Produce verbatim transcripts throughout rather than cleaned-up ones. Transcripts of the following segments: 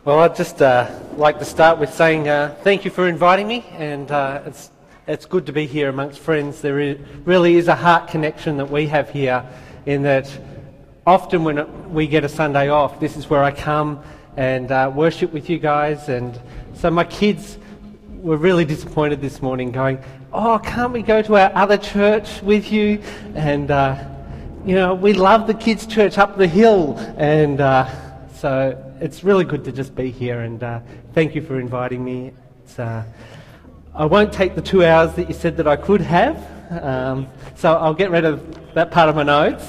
Well, I'd just uh, like to start with saying uh, thank you for inviting me, and uh, it's it's good to be here amongst friends. There is, really is a heart connection that we have here, in that often when it, we get a Sunday off, this is where I come and uh, worship with you guys. And so my kids were really disappointed this morning, going, "Oh, can't we go to our other church with you?" And uh, you know, we love the kids' church up the hill, and uh, so it's really good to just be here, and uh, thank you for inviting me. It's, uh, I won't take the two hours that you said that I could have, um, so I'll get rid of that part of my notes,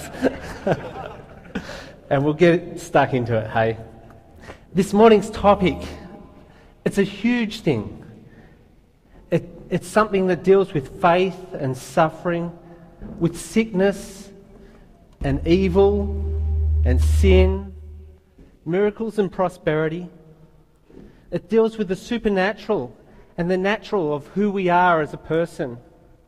and we'll get stuck into it, hey? This morning's topic, it's a huge thing. It, it's something that deals with faith and suffering, with sickness and evil and sin, miracles and prosperity. It deals with the supernatural and the natural of who we are as a person.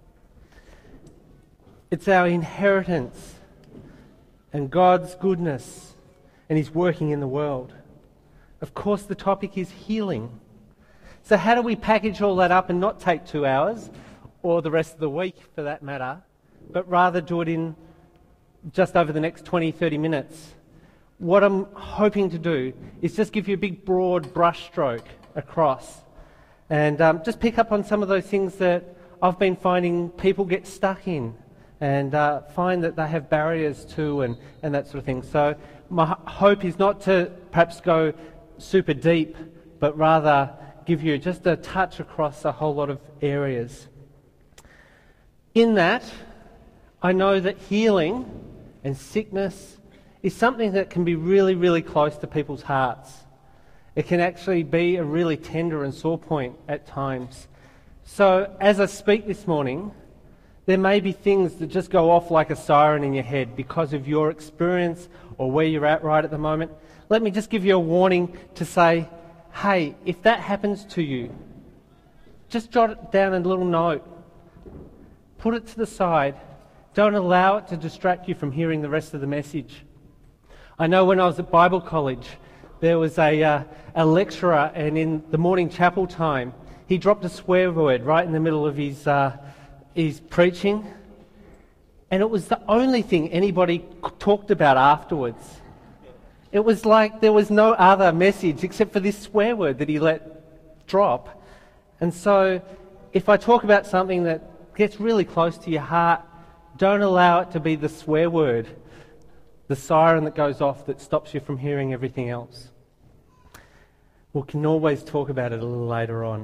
It's our inheritance and God's goodness and His working in the world. Of course, the topic is healing. So how do we package all that up and not take two hours, or the rest of the week for that matter, but rather do it in just over the next twenty, thirty minutes? What I'm hoping to do is just give you a big broad brushstroke across, and um, just pick up on some of those things that I've been finding people get stuck in, and uh, find that they have barriers to, and, and that sort of thing. So my h- hope is not to perhaps go super deep, but rather give you just a touch across a whole lot of areas. In that, I know that healing and sickness is something that can be really, really close to people's hearts. It can actually be a really tender and sore point at times. So as I speak this morning, there may be things that just go off like a siren in your head because of your experience or where you're at right at the moment. Let me just give you a warning to say, hey, if that happens to you, just jot it down in a little note. Put it to the side. Don't allow it to distract you from hearing the rest of the message. I know when I was at Bible college, there was a, uh, a lecturer, and in the morning chapel time, he dropped a swear word right in the middle of his, uh, his preaching, and it was the only thing anybody talked about afterwards. It was like there was no other message except for this swear word that he let drop. And so if I talk about something that gets really close to your heart, don't allow it to be the swear word, the siren that goes off that stops you from hearing everything else. We can always talk about it a little later on.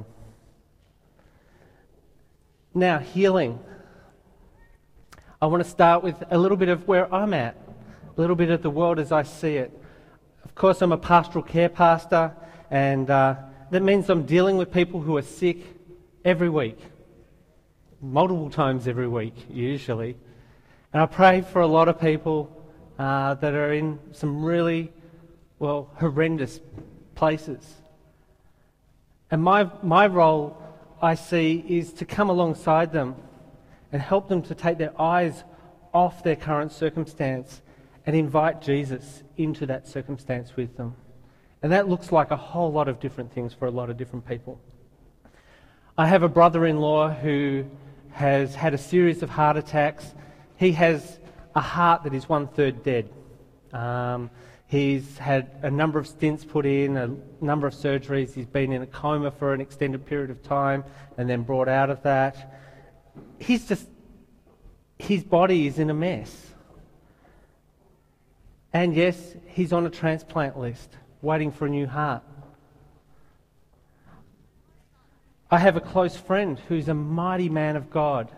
Now, healing. I want to start with a little bit of where I'm at, a little bit of the world as I see it. Of course, I'm a pastoral care pastor, and uh, that means I'm dealing with people who are sick every week, multiple times every week, usually. And I pray for a lot of people uh, that are in some really, well, horrendous places. And my my role, I see, is to come alongside them and help them to take their eyes off their current circumstance and invite Jesus into that circumstance with them. And that looks like a whole lot of different things for a lot of different people. I have a brother-in-law who has had a series of heart attacks. He has a heart that is one-third dead. Um, he's had a number of stents put in, a number of surgeries. He's been in a coma for an extended period of time and then brought out of that. He's just, his body is in a mess. And yes, he's on a transplant list, waiting for a new heart. I have a close friend who's a mighty man of God.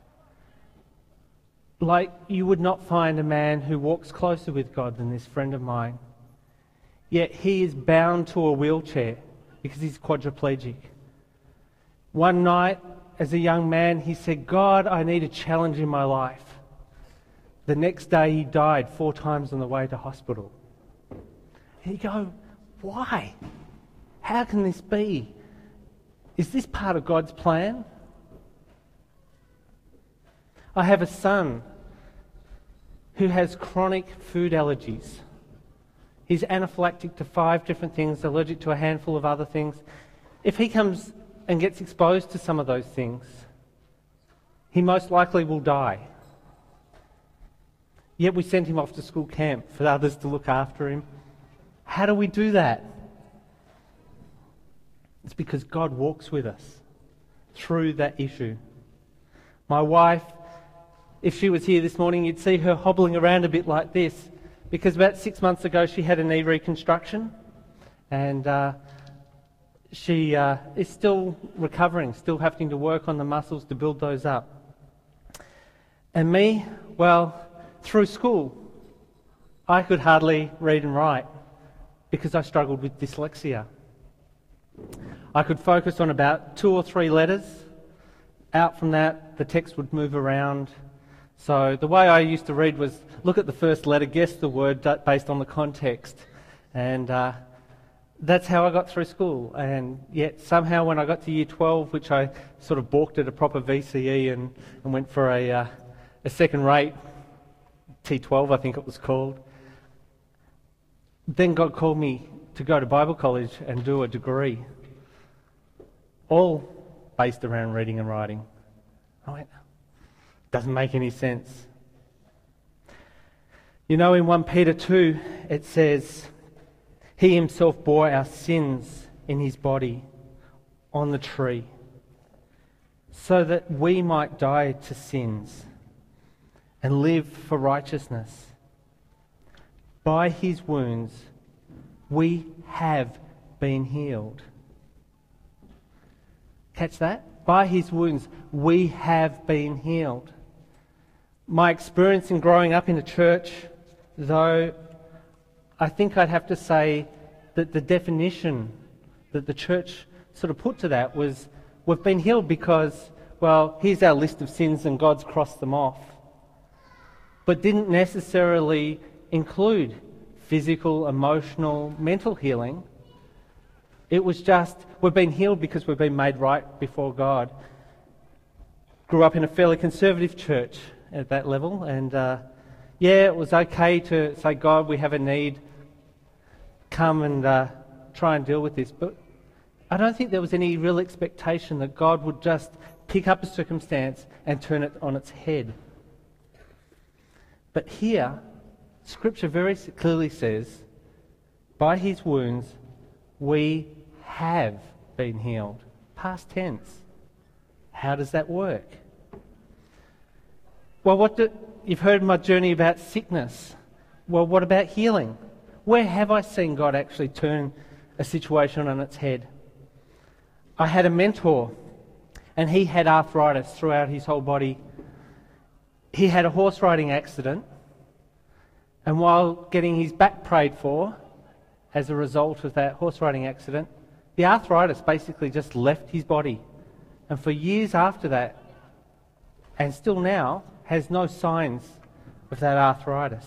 Like, you would not find a man who walks closer with God than this friend of mine. Yet he is bound to a wheelchair because he's quadriplegic. One night, as a young man, he said, "God, I need a challenge in my life." The next day he died four times on the way to hospital. And you go, why? How can this be? Is this part of God's plan? I have a son who has chronic food allergies. He's anaphylactic to five different things, allergic to a handful of other things. If he comes and gets exposed to some of those things, he most likely will die. Yet we sent him off to school camp for others to look after him. How do we do that? It's because God walks with us through that issue. My wife, if she was here this morning, you'd see her hobbling around a bit like this, because about six months ago she had a knee reconstruction, and uh, she uh, is still recovering, still having to work on the muscles to build those up. And me, well, through school, I could hardly read and write because I struggled with dyslexia. I could focus on about two or three letters. Out from that, the text would move around. So the way I used to read was look at the first letter, guess the word based on the context. And uh, that's how I got through school. And yet somehow when I got to year twelve, which I sort of balked at a proper V C E and, and went for a, uh, a second rate, T twelve I think it was called, then God called me to go to Bible college and do a degree, all based around reading and writing. I went, doesn't make any sense. You know, in First Peter two, it says, He himself bore our sins in his body on the tree, so that we might die to sins and live for righteousness. By his wounds, we have been healed. Catch that? By his wounds, we have been healed. My experience in growing up in a church, though, I think I'd have to say that the definition that the church sort of put to that was, we've been healed because, well, here's our list of sins and God's crossed them off. But didn't necessarily include physical, emotional, mental healing. It was just, we've been healed because we've been made right before God. Grew up in a fairly conservative church at that level, and uh, yeah, it was okay to say, God, we have a need, come and uh, try and deal with this. But I don't think there was any real expectation that God would just pick up a circumstance and turn it on its head. But here, Scripture very clearly says, by his wounds, we have been healed. Past tense. How does that work? Well, what do, you've heard my journey about sickness. Well, what about healing? Where have I seen God actually turn a situation on its head? I had a mentor, and he had arthritis throughout his whole body. He had a horse riding accident, and while getting his back prayed for, as a result of that horse riding accident, the arthritis basically just left his body. And for years after that, and still now, has no signs of that arthritis.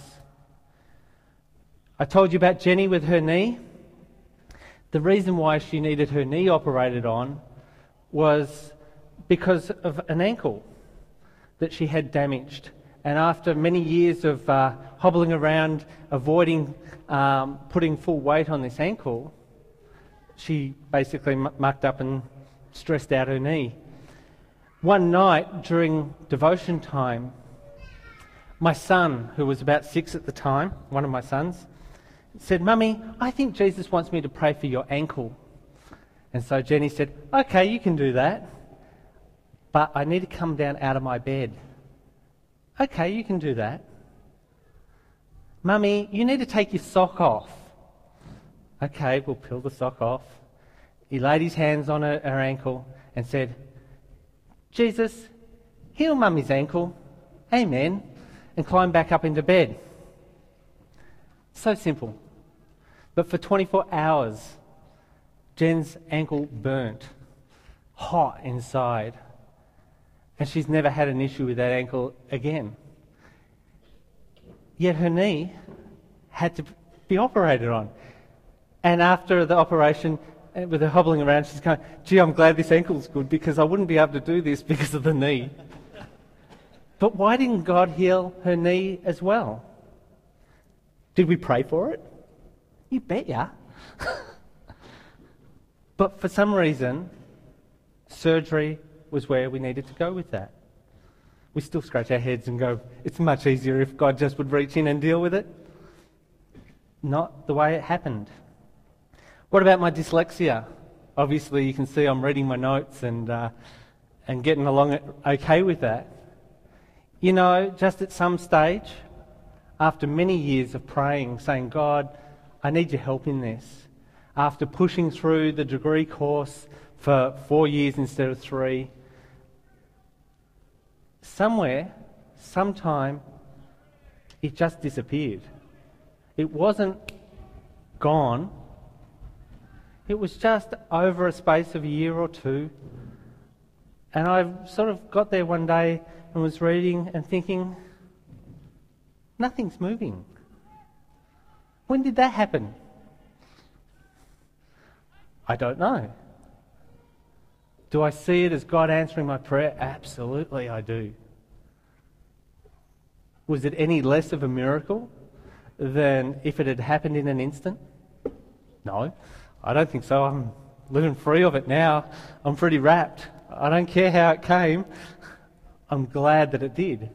I told you about Jenny with her knee. The reason why she needed her knee operated on was because of an ankle that she had damaged. And after many years of uh, hobbling around, avoiding um, putting full weight on this ankle, she basically m- mucked up and stressed out her knee. One night during devotion time, my son, who was about six at the time, one of my sons, said, Mummy, I think Jesus wants me to pray for your ankle. And so Jenny said, okay, you can do that, but I need to come down out of my bed. Okay, you can do that. Mummy, you need to take your sock off. Okay, we'll peel the sock off. He laid his hands on her, her ankle and said, Jesus, heal Mummy's ankle. Amen. And climbed back up into bed. So simple. But for twenty-four hours, Jen's ankle burnt, hot inside. And she's never had an issue with that ankle again. Yet her knee had to be operated on. And after the operation, with her hobbling around, she's going, gee, I'm glad this ankle's good because I wouldn't be able to do this because of the knee. But why didn't God heal her knee as well? Did we pray for it? You bet ya. But for some reason, surgery was where we needed to go with that. We still scratch our heads and go, it's much easier if God just would reach in and deal with it. Not the way it happened. What about my dyslexia? Obviously, you can see I'm reading my notes and uh, and getting along okay with that. You know, just at some stage, after many years of praying, saying, God, I need your help in this. After pushing through the degree course for four years instead of three, somewhere, sometime, it just disappeared. It wasn't gone. It was just over a space of a year or two. And I sort of got there one day and was reading and thinking, nothing's moving. When did that happen? I don't know. Do I see it as God answering my prayer? Absolutely, I do. Was it any less of a miracle than if it had happened in an instant? No, I don't think so. I'm living free of it now. I'm pretty wrapped. I don't care how it came. I'm glad that it did.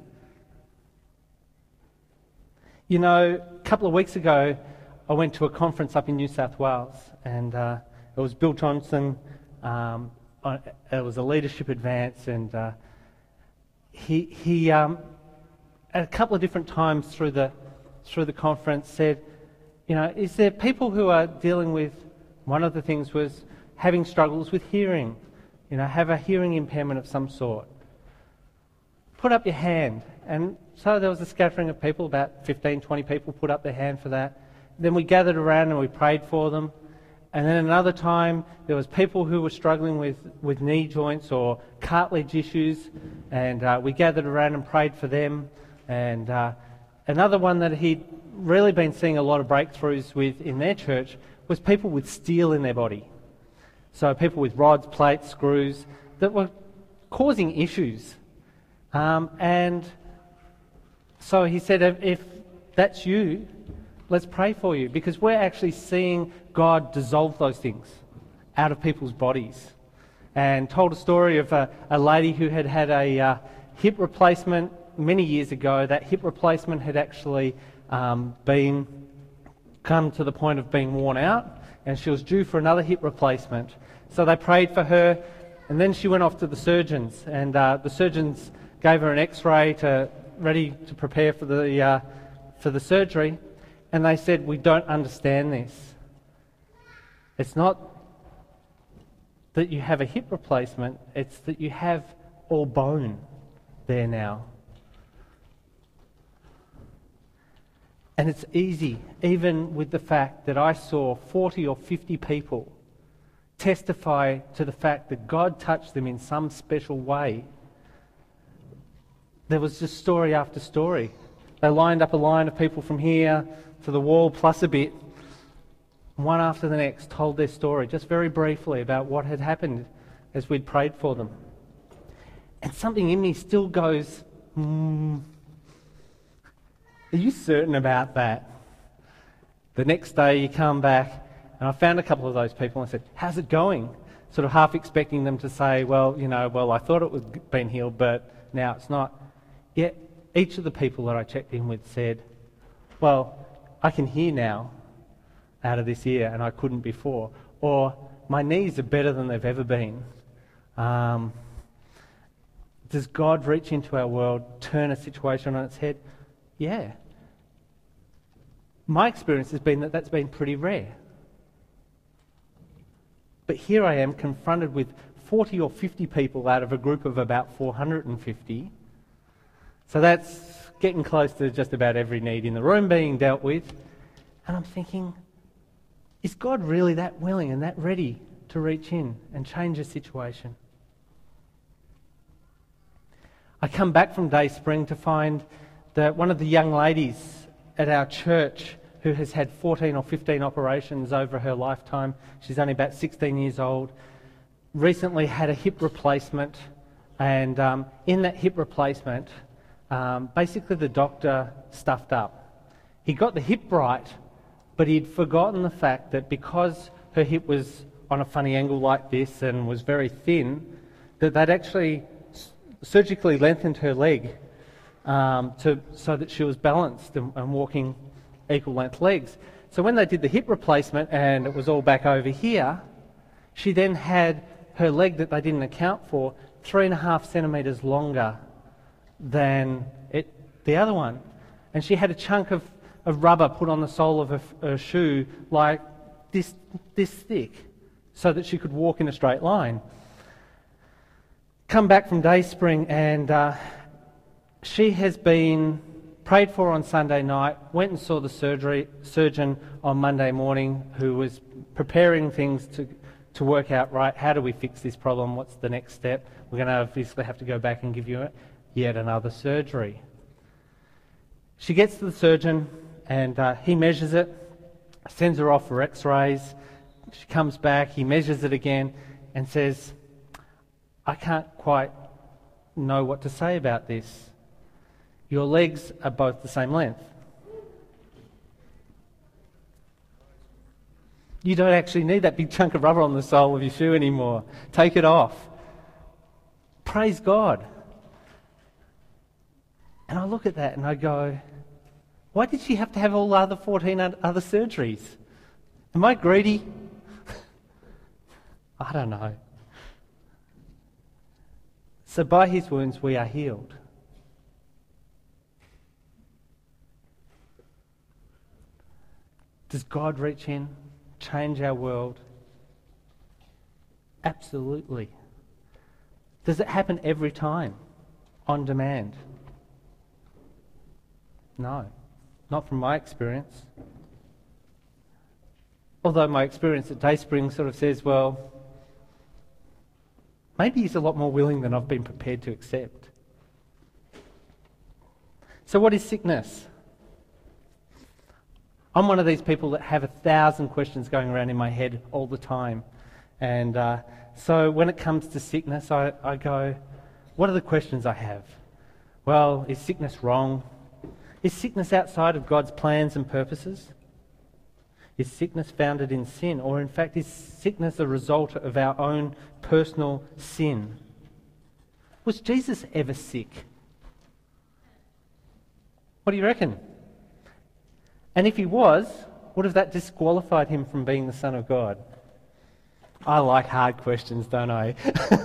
You know, a couple of weeks ago, I went to a conference up in New South Wales, and uh, it was Bill Johnson. Um, it was a leadership advance, and uh, he he um, at a couple of different times through the through the conference said, you know, is there people who are dealing with, one of the things was having struggles with hearing, you know, have a hearing impairment of some sort. Put up your hand. And so there was a scattering of people, about fifteen, twenty people put up their hand for that. Then we gathered around and we prayed for them. And then another time, there was people who were struggling with, with knee joints or cartilage issues, and uh, we gathered around and prayed for them. And uh, another one that he'd really been seeing a lot of breakthroughs with in their church was people with steel in their body. So people with rods, plates, screws, that were causing issues. Um, and so he said, if that's you, let's pray for you, because we're actually seeing God dissolve those things out of people's bodies. And told a story of a, a lady who had had a uh, hip replacement many years ago. That hip replacement had actually um, been come to the point of being worn out, and she was due for another hip replacement. So they prayed for her, and then she went off to the surgeons, and uh, the surgeons gave her an X-ray to ready to prepare for the uh, for the surgery, and they said, we don't understand this. It's not that you have a hip replacement, it's that you have all bone there now. And it's easy, even with the fact that I saw forty or fifty people testify to the fact that God touched them in some special way. There was just story after story. They lined up a line of people from here to the wall plus a bit. One after the next told their story, just very briefly, about what had happened as we'd prayed for them. And something in me still goes, hmm, are you certain about that? The next day you come back, and I found a couple of those people and I said, how's it going? Sort of half expecting them to say, well, you know, well, I thought it was been healed, but now it's not. Yet each of the people that I checked in with said, well, I can hear now out of this ear and I couldn't before. Or my knees are better than they've ever been. Um, does God reach into our world, turn a situation on its head? Yeah. My experience has been that that's been pretty rare. But here I am confronted with forty or fifty people out of a group of about four hundred fifty. So that's getting close to just about every need in the room being dealt with. And I'm thinking, is God really that willing and that ready to reach in and change a situation? I come back from Day Spring to find that one of the young ladies at our church who has had fourteen or fifteen operations over her lifetime, she's only about sixteen years old, recently had a hip replacement, and um, in that hip replacement, um, basically the doctor stuffed up. He got the hip right, but he'd forgotten the fact that because her hip was on a funny angle like this and was very thin, that they'd actually surgically lengthened her leg um, to, so that she was balanced and, and walking equal length legs. So when they did the hip replacement and it was all back over here, she then had her leg that they didn't account for three and a half centimetres longer than it, the other one. And she had a chunk of, of rubber put on the sole of her, her shoe like this, this thick so that she could walk in a straight line. Come back from Dayspring and uh, she has been prayed for on Sunday night, went and saw the surgery, surgeon on Monday morning who was preparing things to, to work out, right, how do we fix this problem, what's the next step? We're going to obviously have to go back and give you yet another surgery. She gets to the surgeon and uh, he measures it, sends her off for x-rays. She comes back, he measures it again and says, I can't quite know what to say about this. Your legs are both the same length. You don't actually need that big chunk of rubber on the sole of your shoe anymore. Take it off. Praise God. And I look at that and I go, why did she have to have all the other fourteen other surgeries? Am I greedy? I don't know. So by his wounds we are healed. Does God reach in, change our world? Absolutely. Does it happen every time, on demand? No, not from my experience. Although my experience at Dayspring sort of says, well, maybe he's a lot more willing than I've been prepared to accept. So what is sickness? I'm one of these people that have a thousand questions going around in my head all the time. And uh, so when it comes to sickness, I, I go, what are the questions I have? Well, is sickness wrong? Is sickness outside of God's plans and purposes? Is sickness founded in sin? Or in fact, is sickness a result of our own personal sin? Was Jesus ever sick? What do you reckon? And if he was, would have that disqualified him from being the Son of God? I like hard questions, don't I?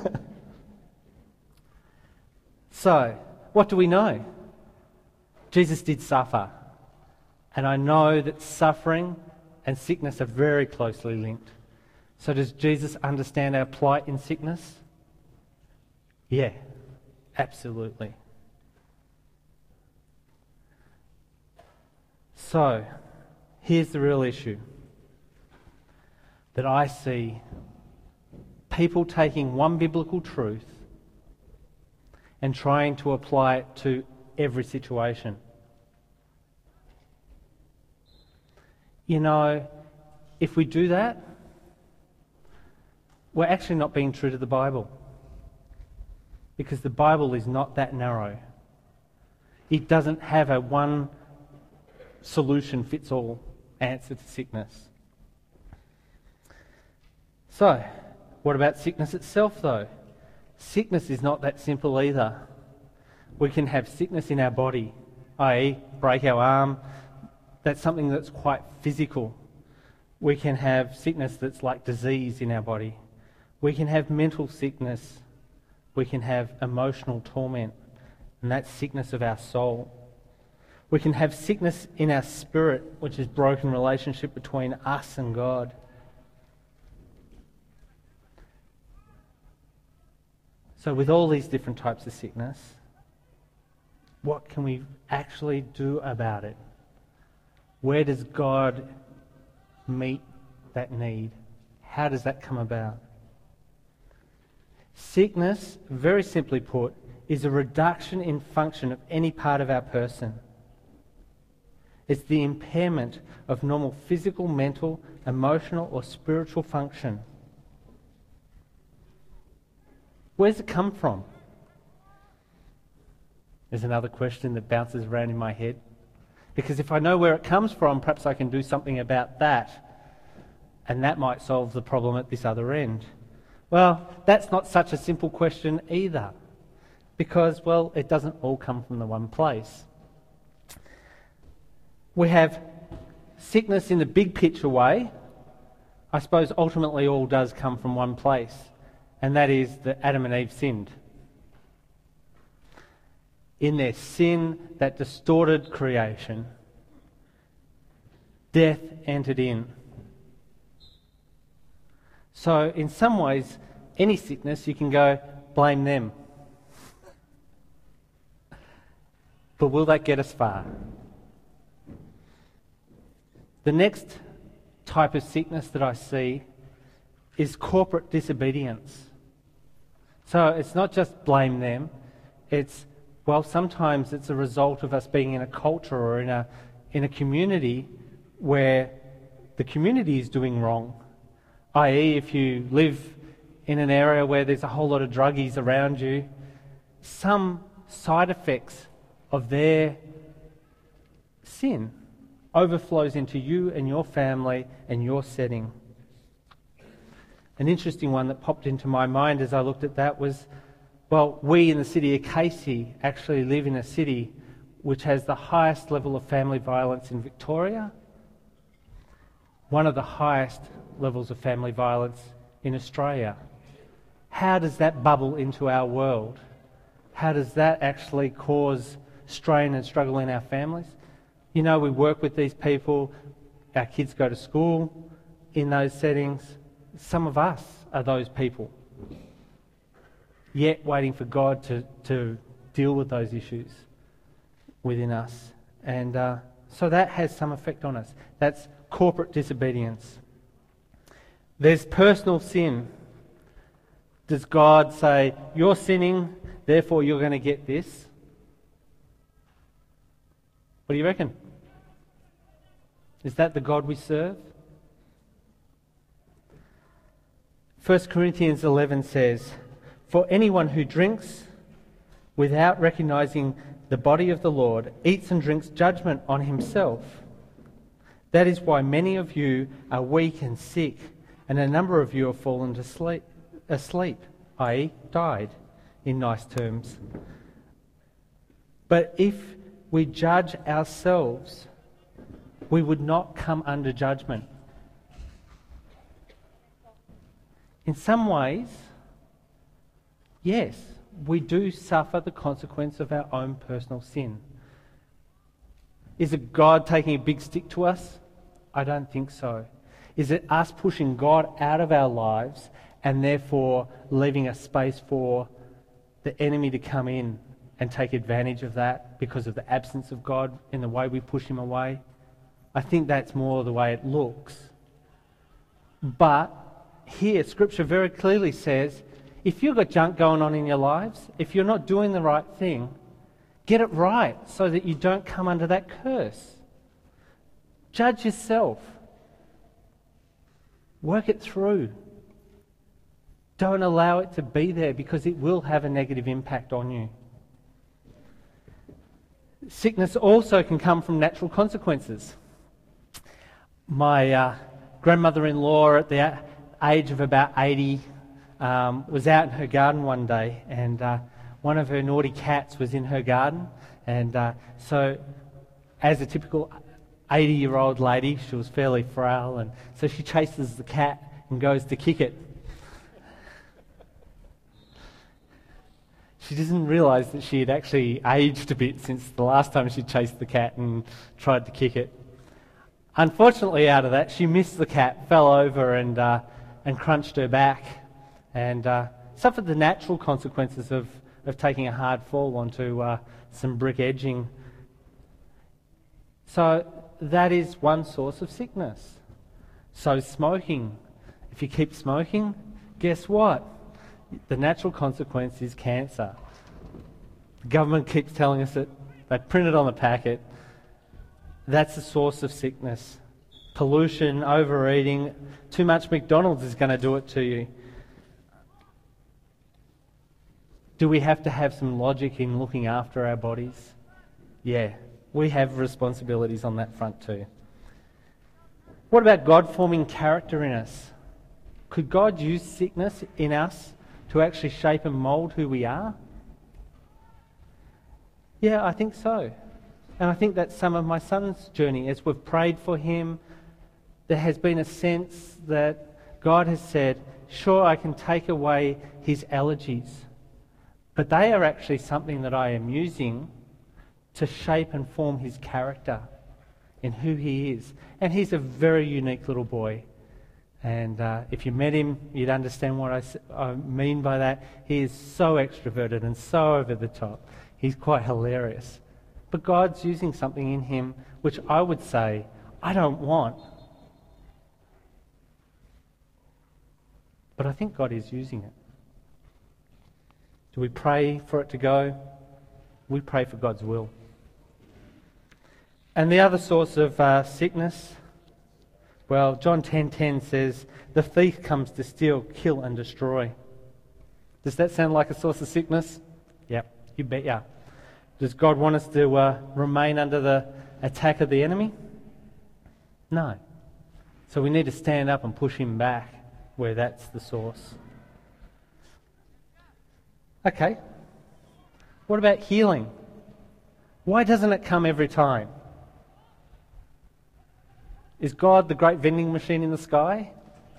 So, what do we know? Jesus did suffer. And I know that suffering and sickness are very closely linked. So does Jesus understand our plight in sickness? Yeah, absolutely. So, here's the real issue that I see: people taking one biblical truth and trying to apply it to every situation. You know, if we do that, we're actually not being true to the Bible, because the Bible is not that narrow. It doesn't have a one solution fits all answer to sickness. So, what about sickness itself though? Sickness is not that simple either. We can have sickness in our body, that is break our arm. That's something that's quite physical. We can have sickness that's like disease in our body. We can have mental sickness. We can have emotional torment, and that's sickness of our soul. We can have sickness in our spirit, which is broken relationship between us and God. So with all these different types of sickness, what can we actually do about it? Where does God meet that need? How does that come about? Sickness, very simply put, is a reduction in function of any part of our person. It's the impairment of normal physical, mental, emotional, or spiritual function. Where's it come from? There's another question that bounces around in my head. Because if I know where it comes from, perhaps I can do something about that, and that might solve the problem at this other end. Well, that's not such a simple question either, because, well, it doesn't all come from the one place. We have sickness in the big picture way. I suppose ultimately all does come from one place, and that is that Adam and Eve sinned. In their sin that distorted creation, death entered in. So in some ways, any sickness, you can go, blame them. But will that get us far? The next type of sickness that I see is corporate disobedience. So it's not just blame them, it's, well, sometimes it's a result of us being in a culture or in a in a community where the community is doing wrong. that is, if you live in an area where there's a whole lot of druggies around you, some side effects of their sin overflows into you and your family and your setting. An interesting one that popped into my mind as I looked at that was, well, we in the city of Casey actually live in a city which has the highest level of family violence in Victoria, one of the highest levels of family violence in Australia. How does that bubble into our world? How does that actually cause strain and struggle in our families? You know, we work with these people, our kids go to school in those settings. Some of us are those people, yet waiting for God to, to deal with those issues within us. And uh, so that has some effect on us. That's corporate disobedience. There's personal sin. Does God say, you're sinning, therefore you're going to get this? What do you reckon? Is that the God we serve? First Corinthians eleven says, for anyone who drinks without recognizing the body of the Lord eats and drinks judgment on himself. That is why many of you are weak and sick, and a number of you have fallen to sleep, asleep, that is, died, in nice terms. But if we judge ourselves, we would not come under judgment. In some ways, yes, we do suffer the consequence of our own personal sin. Is it God taking a big stick to us? I don't think so. Is it us pushing God out of our lives and therefore leaving a space for the enemy to come in and take advantage of that because of the absence of God in the way we push him away? I think that's more the way it looks. But here, Scripture very clearly says, if you've got junk going on in your lives, if you're not doing the right thing, get it right so that you don't come under that curse. Judge yourself. Work it through. Don't allow it to be there because it will have a negative impact on you. Sickness also can come from natural consequences. My uh, grandmother-in-law at the age of about eighty um, was out in her garden one day, and uh, one of her naughty cats was in her garden, and uh, so as a typical eighty-year-old lady, she was fairly frail, and so she chases the cat and goes to kick it. She didn't realise that she had actually aged a bit since the last time she chased the cat and tried to kick it. Unfortunately, out of that, she missed the cat, fell over and uh, and crunched her back, and uh, suffered the natural consequences of, of taking a hard fall onto uh, some brick edging. So that is one source of sickness. So smoking. If you keep smoking, guess what? The natural consequence is cancer. The government keeps telling us it. They print it on the packet. That's the source of sickness. Pollution, overeating, too much McDonald's is going to do it to you. Do we have to have some logic in looking after our bodies? Yeah, We have responsibilities on that front too. What about God forming character in us? Could God use sickness in us to actually shape and mould who we are? Yeah, I think so. And I think that's some of my son's journey. As we've prayed for him, there has been a sense that God has said, sure, I can take away his allergies, but they are actually something that I am using to shape and form his character in who he is. And he's a very unique little boy. And uh, if you met him, you'd understand what I, I mean by that. He is so extroverted and so over the top. He's quite hilarious. But God's using something in him which I would say, I don't want. But I think God is using it. Do we pray for it to go? We pray for God's will. And the other source of uh, sickness, well, John ten ten says, the thief comes to steal, kill and destroy. Does that sound like a source of sickness? Yep, you bet ya. Does God want us to uh, remain under the attack of the enemy? No. So we need to stand up and push him back where that's the source. Okay. What about healing? Why doesn't it come every time? Is God the great vending machine in the sky?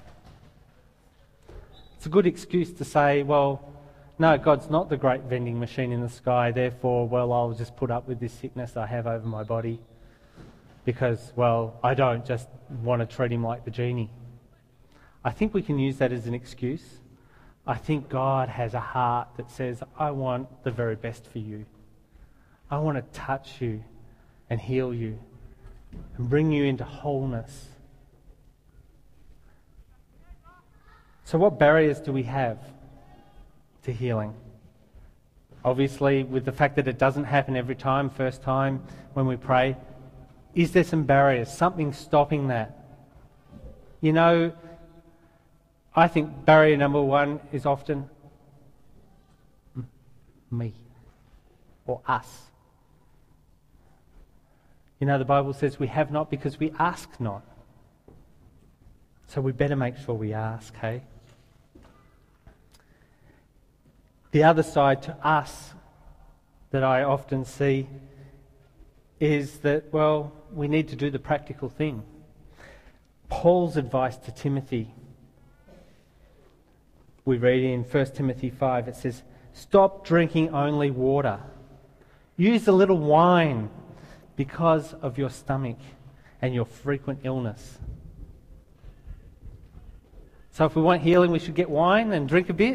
It's a good excuse to say, well, no, God's not the great vending machine in the sky, therefore, well, I'll just put up with this sickness I have over my body because, well, I don't just want to treat him like the genie. I think we can use that as an excuse. I think God has a heart that says, I want the very best for you. I want to touch you and heal you and bring you into wholeness. So what barriers do we have to healing? Obviously, with the fact that it doesn't happen every time, first time when we pray, is there some barriers, something stopping that? You know, I think barrier number one is often me or us. You know, the Bible says we have not because we ask not. So we better make sure we ask, hey? The other side to us that I often see is that, well, we need to do the practical thing. Paul's advice to Timothy, we read in First Timothy five, it says, stop drinking only water. Use a little wine because of your stomach and your frequent illness. So if we want healing, we should get wine and drink a bit?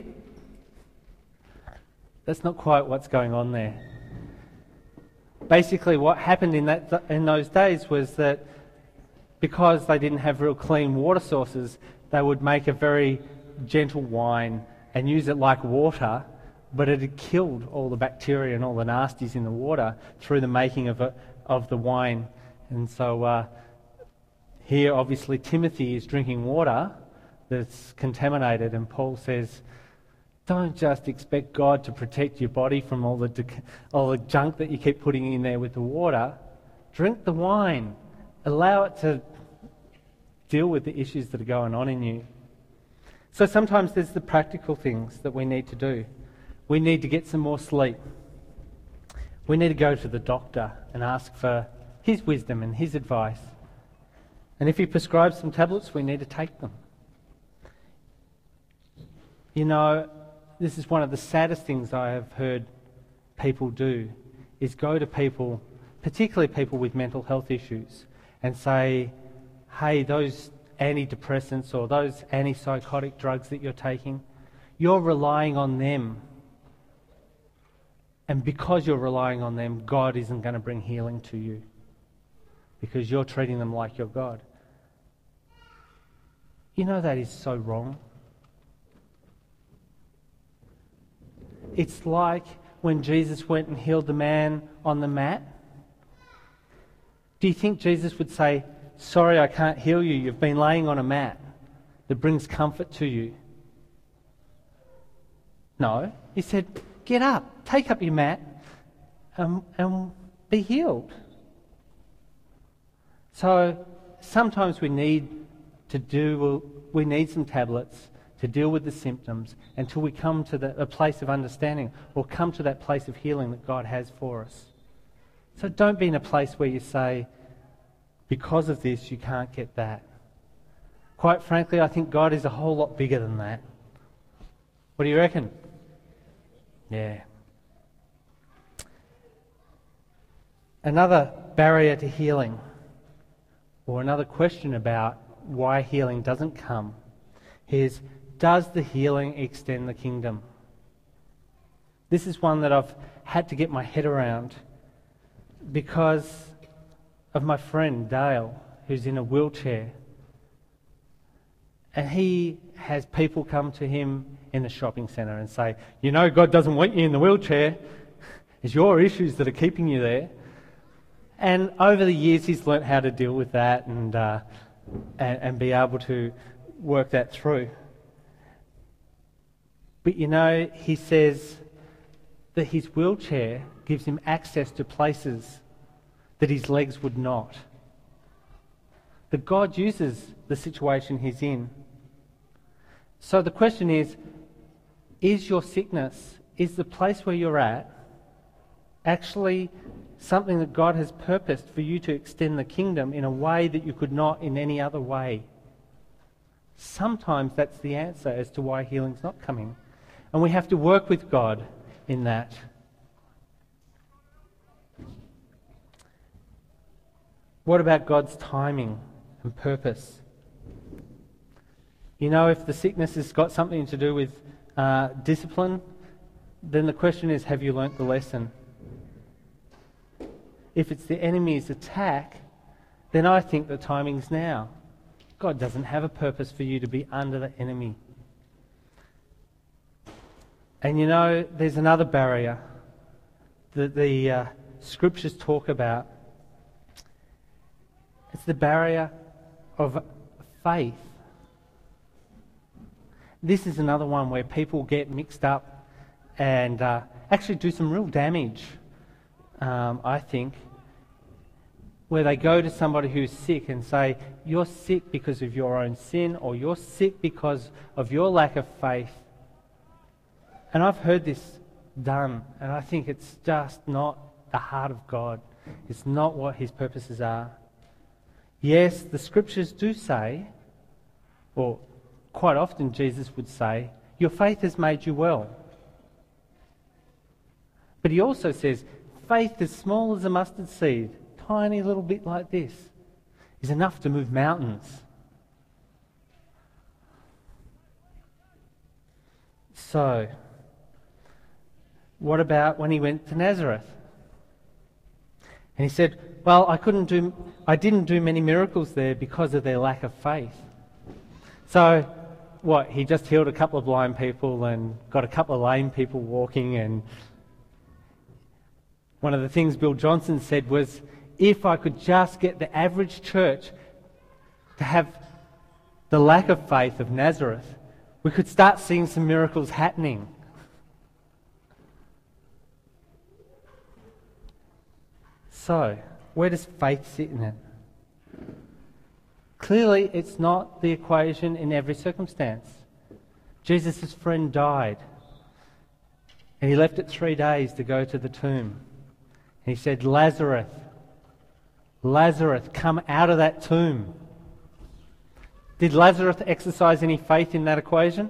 That's not quite what's going on there. Basically, what happened in that in those days was that because they didn't have real clean water sources, they would make a very gentle wine and use it like water, but it had killed all the bacteria and all the nasties in the water through the making of, a, of the wine. And so uh, here, obviously, Timothy is drinking water that's contaminated, and Paul says, don't just expect God to protect your body from all the dec- all the junk that you keep putting in there with the water. Drink the wine. Allow it to deal with the issues that are going on in you. So sometimes there's the practical things that we need to do. We need to get some more sleep. We need to go to the doctor and ask for his wisdom and his advice. And if he prescribes some tablets, we need to take them. You know, this is one of the saddest things I have heard people do, is go to people, particularly people with mental health issues, and say, hey, those antidepressants or those antipsychotic drugs that you're taking, you're relying on them. And because you're relying on them, God isn't going to bring healing to you because you're treating them like your God. You know that is so wrong. It's like when Jesus went and healed the man on the mat. Do you think Jesus would say, sorry, I can't heal you, you've been laying on a mat that brings comfort to you? No. He said, get up, take up your mat, um, and be healed. So sometimes we need to do, we need some tablets to deal with the symptoms until we come to the, a place of understanding or come to that place of healing that God has for us. So don't be in a place where you say, because of this, you can't get that. Quite frankly, I think God is a whole lot bigger than that. What do you reckon? Yeah. Another barrier to healing, or another question about why healing doesn't come, is, does the healing extend the kingdom? This is one that I've had to get my head around because of my friend Dale, who's in a wheelchair. And he has people come to him in the shopping centre and say, you know, God doesn't want you in the wheelchair. It's your issues that are keeping you there. And over the years, he's learnt how to deal with that and, uh, and, and be able to work that through. But you know, he says that his wheelchair gives him access to places that his legs would not. That God uses the situation he's in. So the question is, is your sickness, is the place where you're at actually something that God has purposed for you to extend the kingdom in a way that you could not in any other way? Sometimes that's the answer as to why healing's not coming. And we have to work with God in that. What about God's timing and purpose? You know, if the sickness has got something to do with uh, discipline, then the question is, have you learnt the lesson? If it's the enemy's attack, then I think the timing's now. God doesn't have a purpose for you to be under the enemy. And you know, there's another barrier that the uh, scriptures talk about. It's the barrier of faith. This is another one where people get mixed up and uh, actually do some real damage, um, I think, where they go to somebody who's sick and say, you're sick because of your own sin, or you're sick because of your lack of faith. And I've heard this done, and I think it's just not the heart of God. It's not what his purposes are. Yes, the scriptures do say, or quite often Jesus would say, your faith has made you well. But he also says, faith as small as a mustard seed, tiny little bit like this, is enough to move mountains. So, what about when he went to Nazareth? And he said, well, I couldn't do, I didn't do many miracles there because of their lack of faith. So, what, he just healed a couple of blind people and got a couple of lame people walking, and one of the things Bill Johnson said was, if I could just get the average church to have the lack of faith of Nazareth, we could start seeing some miracles happening. So, where does faith sit in it? Clearly, it's not the equation in every circumstance. Jesus' friend died, and he left it three days to go to the tomb. And he said, Lazarus, Lazarus, come out of that tomb. Did Lazarus exercise any faith in that equation?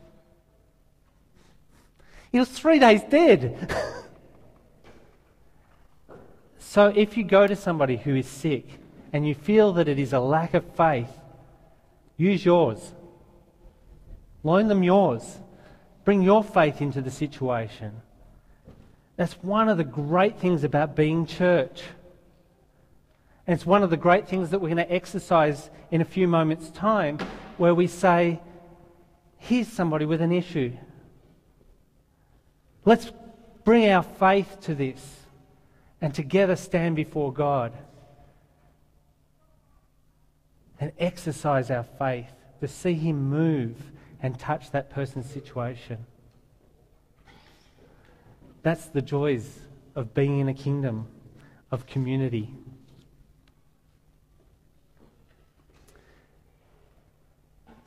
He was three days dead. So if you go to somebody who is sick and you feel that it is a lack of faith, use yours. Loan them yours. Bring your faith into the situation. That's one of the great things about being church. And it's one of the great things that we're going to exercise in a few moments' time, where we say, here's somebody with an issue. Let's bring our faith to this and together stand before God and exercise our faith to see him move and touch that person's situation. That's the joys of being in a kingdom of community.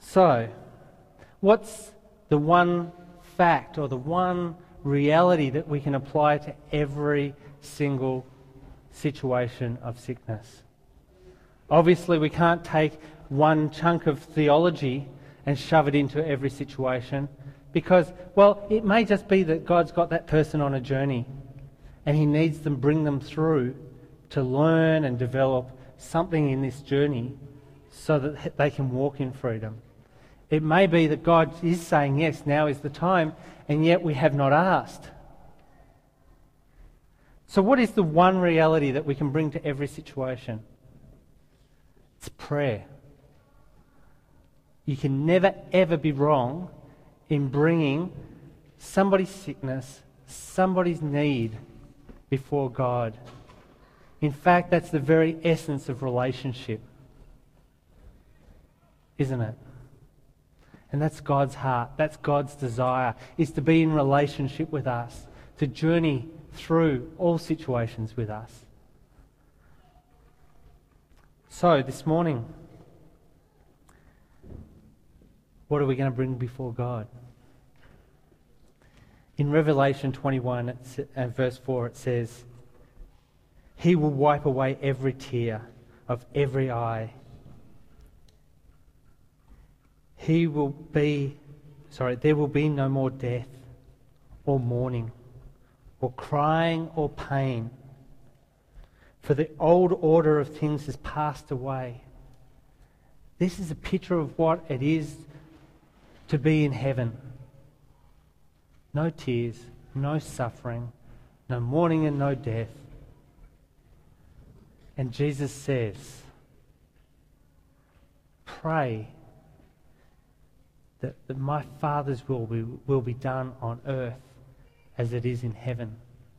So, what's the one fact or the one reality that we can apply to every single situation of sickness? Obviously, we can't take one chunk of theology and shove it into every situation because, well, it may just be that God's got that person on a journey and he needs to bring them through to learn and develop something in this journey so that they can walk in freedom. It may be that God is saying, yes, now is the time, and yet we have not asked. So what is the one reality that we can bring to every situation? It's prayer. You can never, ever be wrong in bringing somebody's sickness, somebody's need before God. In fact, that's the very essence of relationship, isn't it? And that's God's heart, that's God's desire, is to be in relationship with us, to journey through all situations with us. So, this morning, what are we going to bring before God? In Revelation twenty-one, at verse four, it says, He will wipe away every tear of every eye. He will be, sorry, there will be no more death or mourning or crying or pain, for the old order of things has passed away. This is a picture of what it is to be in heaven. No tears, no suffering, no mourning and no death. And Jesus says, pray that, that my Father's will be, will be done on earth as it is in heaven.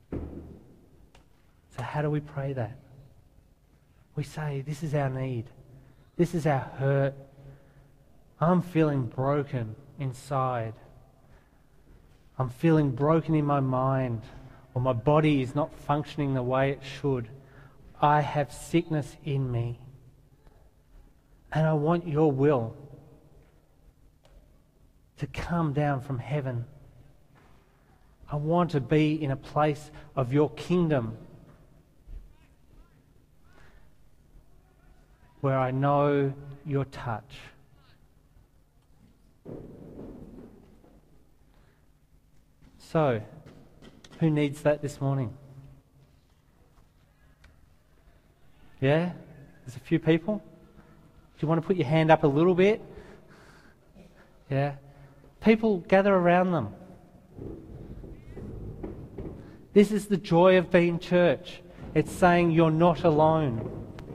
So how do we pray that? We say, this is our need. This is our hurt. I'm feeling broken inside. I'm feeling broken in my mind, or my body is not functioning the way it should. I have sickness in me. And I want your will to come down from heaven. I want to be in a place of your kingdom where I know your touch. So, who needs that this morning? Yeah? There's a few people. Do you want to put your hand up a little bit? Yeah? People, gather around them. This is the joy of being church. It's saying you're not alone.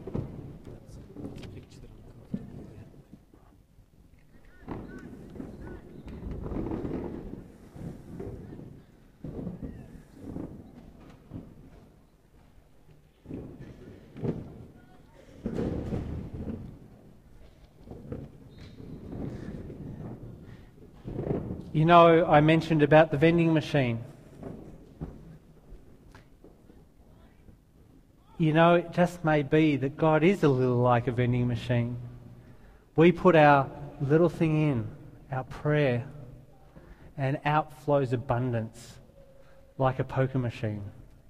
You know, I mentioned about the vending machine. You know, it just may be that God is a little like a vending machine. We put our little thing in, our prayer, and out flows abundance like a poker machine.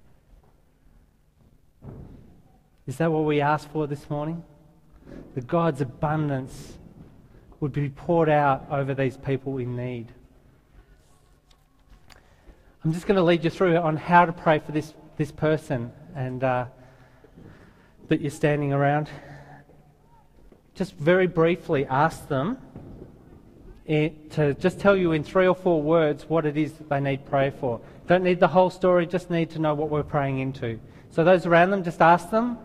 Is that what we asked for this morning? That God's abundance would be poured out over these people in need. I'm just going to lead you through on how to pray for this, this person and uh, that you're standing around. Just very briefly ask them it, to just tell you in three or four words what it is that they need prayer for. Don't need the whole story, just need to know what we're praying into. So those around them, just ask them.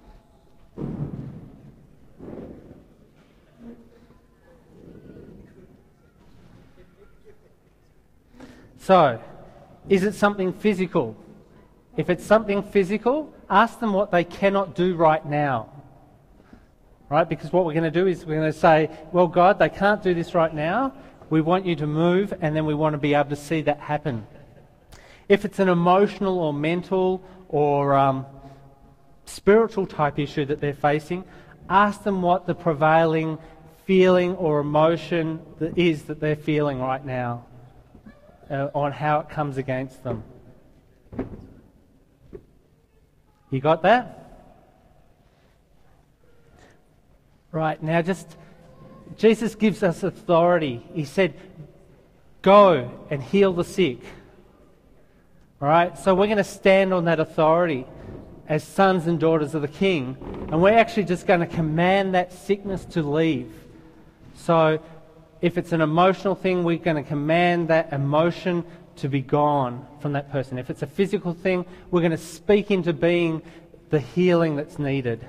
So, is it something physical? If it's something physical, ask them what they cannot do right now. Right? Because what we're going to do is we're going to say, well, God, they can't do this right now. We want you to move, and then we want to be able to see that happen. If it's an emotional or mental or um, spiritual type issue that they're facing, ask them what the prevailing feeling or emotion that is that they're feeling right now, uh, on how it comes against them. You got that? Right, now just, Jesus gives us authority. He said, go and heal the sick. All right, so we're going to stand on that authority as sons and daughters of the King, and we're actually just going to command that sickness to leave. So if it's an emotional thing, we're going to command that emotion to be gone from that person. If it's a physical thing, we're going to speak into being the healing that's needed.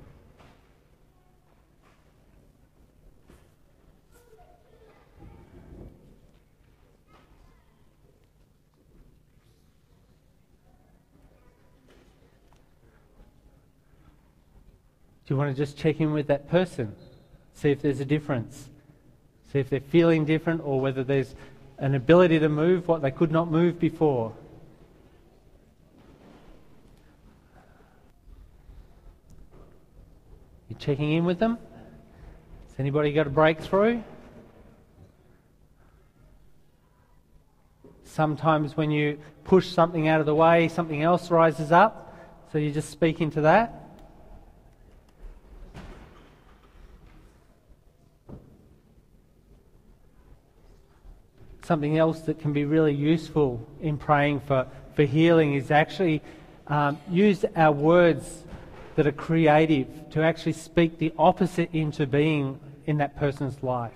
Do you want to just check in with that person? See if there's a difference. See if they're feeling different, or whether there's an ability to move what they could not move before. You checking in with them? Has anybody got a breakthrough? Sometimes when you push something out of the way, something else rises up. So you just speak into that. Something else that can be really useful in praying for, for healing is actually um, use our words that are creative to actually speak the opposite into being in that person's life.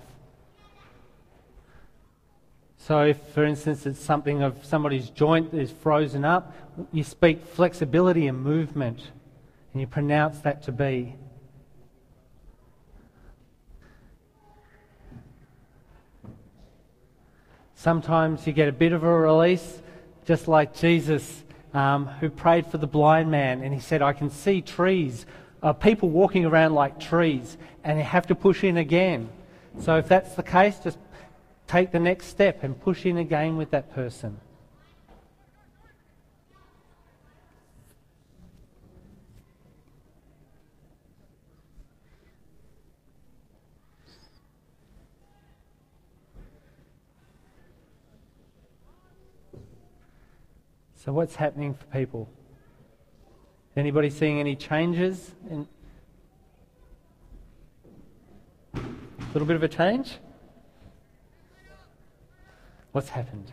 So if, for instance, it's something of somebody's joint that is frozen up, you speak flexibility and movement, and you pronounce that to be. Sometimes you get a bit of a release, just like Jesus, um, who prayed for the blind man, and he said, I can see trees, uh, people walking around like trees, and you have to push in again. So if that's the case, just take the next step and push in again with that person. So what's happening for people? Anybody seeing any changes? In a little bit of a change? What's happened?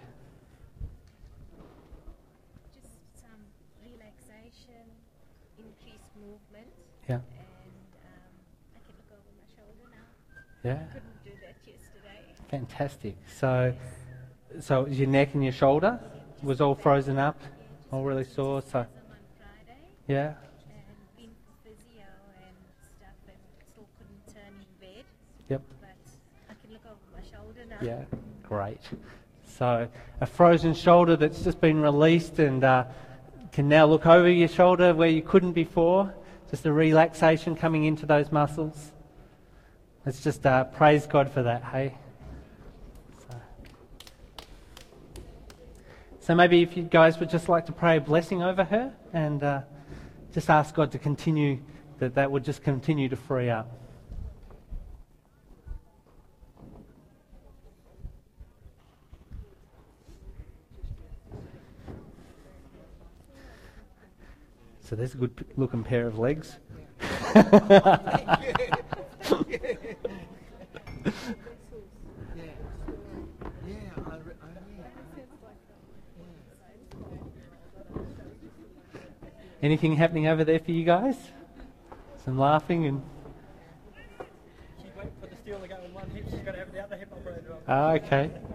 Just some relaxation, increased movement. Yeah. And um, I can look over my shoulder now. Yeah. Couldn't do that yesterday. Fantastic. So, so your neck and your shoulder was all frozen up, all really sore. So, On Friday, yeah. and been for physio and stuff, and still couldn't turn in bed. Yep. But I can look over my shoulder now. Yeah. Great. So a frozen shoulder that's just been released and uh, can now look over your shoulder where you couldn't before. Just a relaxation coming into those muscles. Let's just uh, praise God for that, hey? So. so maybe if you guys would just like to pray a blessing over her and uh, just ask God to continue, that that would just continue to free up. So there's a good looking pair of legs. Anything happening over there for you guys? Some laughing and... Keep waiting for the steel to go in one hip, she's got to have the other hip operated on. Ah, okay.